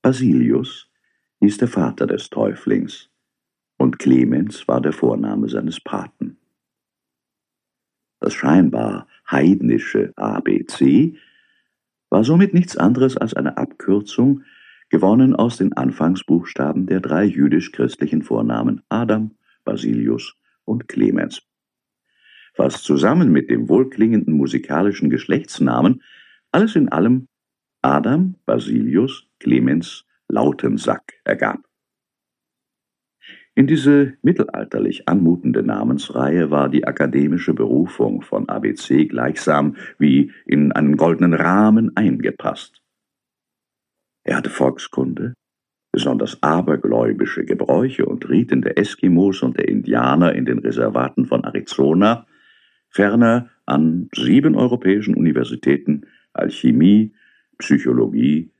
Basilius hieß der Vater des Täuflings und Clemens war der Vorname seines Paten. Das scheinbar heidnische ABC war somit nichts anderes als eine Abkürzung, gewonnen aus den Anfangsbuchstaben der 3 jüdisch-christlichen Vornamen Adam, Basilius und Clemens. Was zusammen mit dem wohlklingenden musikalischen Geschlechtsnamen alles in allem Adam, Basilius, Clemens, Lautensack ergab. In diese mittelalterlich anmutende Namensreihe war die akademische Berufung von ABC gleichsam wie in einen goldenen Rahmen eingepasst. Er hatte Volkskunde, besonders abergläubische Gebräuche und Riten der Eskimos und der Indianer in den Reservaten von Arizona, ferner an 7 europäischen Universitäten Alchemie, Psychologie,